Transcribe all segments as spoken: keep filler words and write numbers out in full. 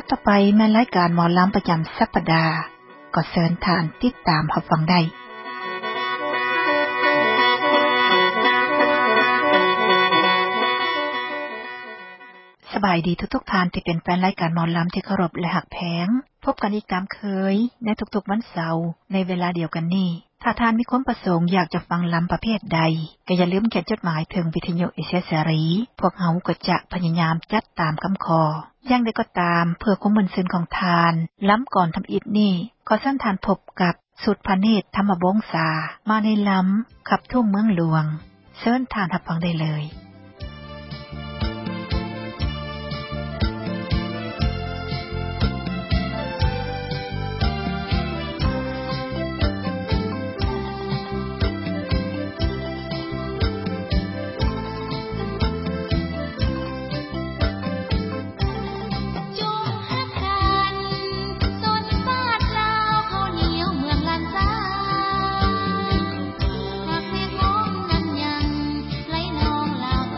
ต่อไปแม่นรายการหมอลำประจำสัปดาห์ก็เชิญท่านติดตามรับฟังได้สบายดีทุกๆท่านที่เป็นแฟนรายการหมอลำที่เคารพและหักแพงพบกันอีกตามเคยในทุกๆวันเสาร์ในเวลาเดียวกันนี้ถ้าท่านมีความประสงค์อยากจะฟังลำประเภทใดก็อย่าลืมเขียนจดหมายถึงวิทยุเอเชียเสรีพวกเฮาก็จะพยายามจัดตามคำขออย่างใดก็ตามเพื่อความบันเทิงของทานล้ำก่อนทำอิฐนี่ขอเชิญท่านพบกับสุดพระเนตรธรรมบงษามาในล้ำขับทุ่งเมืองหลวงเชิญท่านรับฟังได้เลย Hãy subscribe cho kênh Ghiền Mì Gõ để không bỏ lỡ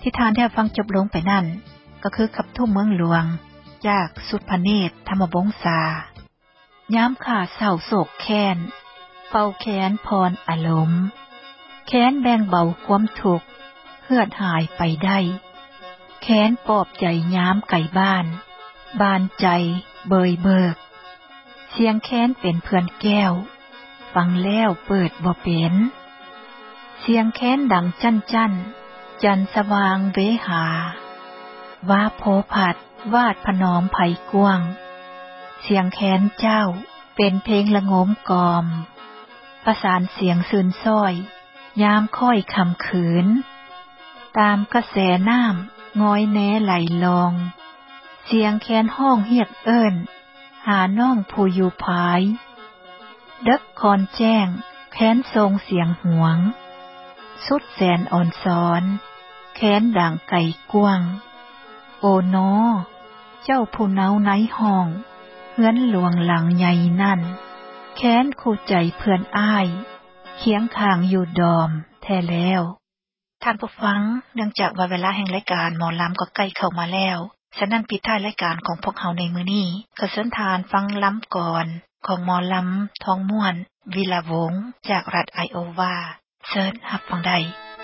ที่ทานได้ฟังจบลงไปนั่นก็คือขับทุ่มเมืองหลวงจากสุพเนตรธรรมบงษาย้ำขาเศร้าโศกแค้นเป่าแขนพรอารมณ์แขนแบ่งเบาความทุกข์เหือดหายไปได้แขนปลอบใจย้ำไก่บ้านบานใจเบยเบิกเสียงแค้นเป็นเพื่อนแก้วฟังแล้วเปิดบ่เป็นเสียงแค้นดังจั่นจั่นจันสว่างเวหาว่าโพผัดวาดพนอมไผ่กวงเสียงแค้นเจ้าเป็นเพลงละงมกอมประสานเสียงซื่นซ้อยยามค่อยคำขืนตามกระแสน้ำง้อยแน้ไหลลองเสียงแค้นห้องเฮียกเอิ้นหาน้องผู้อยู่ภายดึกคอนแจ้งแค้นทรงเสียงหวงสุดแสนอ่อนซ้อนแค้นด่างไก่กวงโอโนเจ้าผู้เนาในห้องเฮือนหลวงหลังใหญ่นั่นแค้นคู่ใจเพื่อนอ้ายเคียงข้างอยู่ดอมแท้แล้วท่านผู้ฟังเนื่องจากว่าเวลาแห่งรายการหมอลำก็ใกล้เข้ามาแล้วฉะนั้นปิดท้ายรายการของพวกเราในมื้อนี้ก็เชิญทานฟังล้ำก่อนของหมอลำทองม่วนวิลาวงศ์จากรัฐไอโอวาเชิญรับฟังได้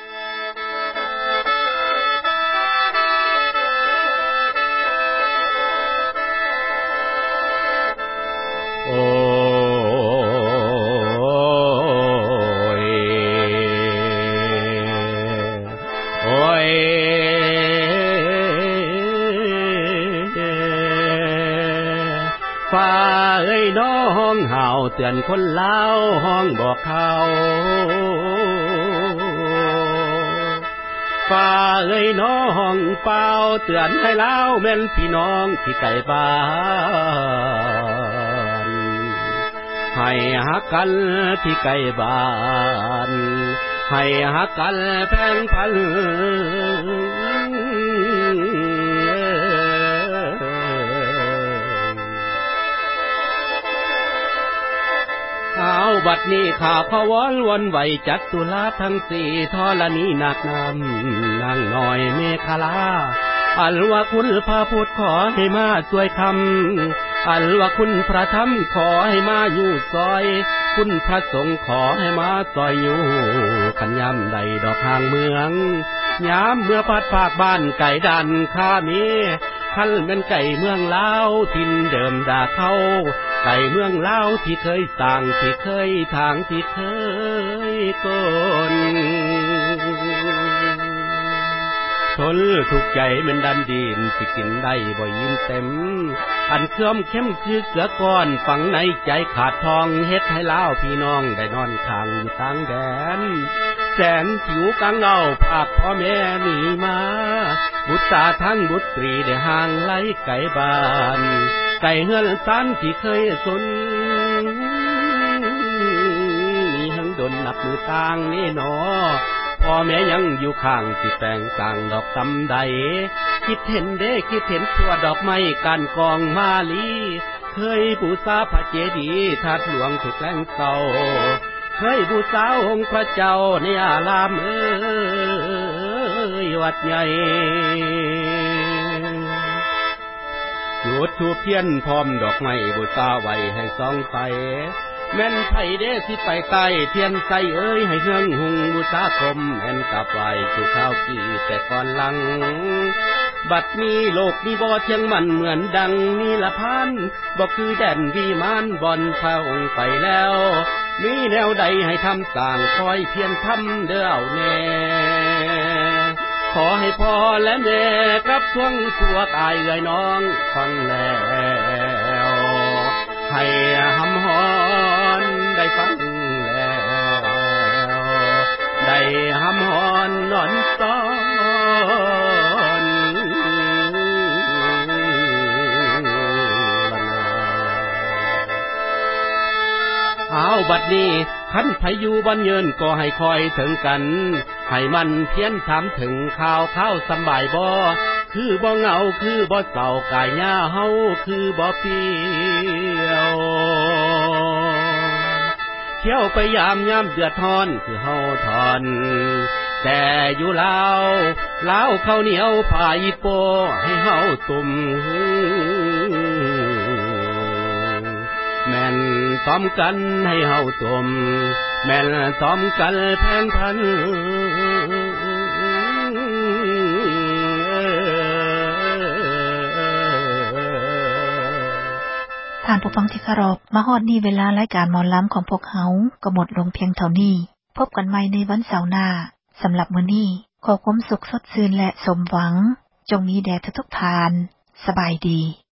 โอ้ยโอ้ยฟ้าเอ้ยน้องเห่าเตือนคนลาวห้องบอกเขาฟ้าเอ้ยน้องเป่าเตือนให้ลาวแม่นพี่น้องที่ไกลบ้านให้ฮักกันที่ไกลบ้านให้ฮักกันแพงพันเอาบัดนี้ข้าขอวอนวนไหวจัดตุลาทั้งสี่ธรณีหนักน้ำนางน้อยเมฆลาอันว่าคุณพระพุทธขอให้มาช่วยคำอันว่าคุณพระธรรมขอให้มาอยู่ซอยคุณพระสงฆ์ขอให้มาซอยอยู่ขันยำใดดอกทางเมืองยามเมื่อพัดภาคบ้านไก่ดันข้ามีคันเป็นไก่เมืองลาวทินเดิมด่าเขาไก่เมืองลาวที่เคยสร้างที่เคยทางที่เคยก้นทนทุกใจมันดันดินสิกินได้บ่ยิ้มเต็มอันเคลื่อมเข้มคือเกลือก้อนฝังในใจขาดทองเฮ็ดให้ลาวพี่น้องได้นอนข้างอยู่ต่างแดนแสนผิวกังเอาภาคพ่อแม่หนีมาบุตรตาทั้งบุตรีได้ห่างไกลไก่บ้านไก่เฮือนซันที่เคยสนมีหังดนนับมือต่างนี่หนอพ่อแม่ยังอยู่ข้างที่แปลงต่างดอกตำใดคิดเห็นเด้คิดเห็นทั่วดอกไม้การกองมาลีเคยบูชาพระเจดีย์ธาตุหลวงถูกแกล้งเก่าเคยบูชาองค์พระเจ้าในอารามเอ้ยวัดใหญ่จุดธูปเทียนพร้อมดอกไม้บูชาไว้ให้ส่องใสแม่นไผเด้สิไปใต้เทียนใสเอ้ยให้เฮืองหุงบูชาคมแม่นกับไหวสู่ข้าวกี่แต่ก่อนหลังบัดนี้โลกนี้บ่เที่ยงมันเหมือนดังนีละพันบ่คือแดนวิมานบ่อนพระองค์ไปแล้วมีแนวใดให้ทำสร้างคอยเพียรทำเด้อเอาแน่ขอให้พ่อและแม่กับทวงพวกอายเอ่ยน้องฟังแล้วให้หำหอนได้ฟังแล้วได้หำหอนนอนตอนเอาบัดนี้ขันไผอยู่บ้านเยินก็ให้คอยถึงกันให้มันเพียนถามถึงข่าวข้าวสำบายบ่คือบ่เหงาคือบ่เศร้ากายหญ้าเฮาคือบ่เปลี่ยวเที่ยวไปยามยามเดือดร้อนคือเฮาทอนแต่อยู่ลาวลาวข้าวเหนียวผ่าอีโปให้เฮาตุ่มแม่นซ้อมกันให้เฮาตุ่มแม่นซ้อมกันแพงพันท่านผู้ฟังที่เคารพมาฮอดนี้เวลารายการหมอลำของพวกเฮาก็หมดลงเพียงเท่านี้พบกันใหม่ในวันเสาร์หน้าสำหรับมื้อนี้ขอความสุขสดชื่นและสมหวังจงมีแด่ทุกๆท่านสบายดี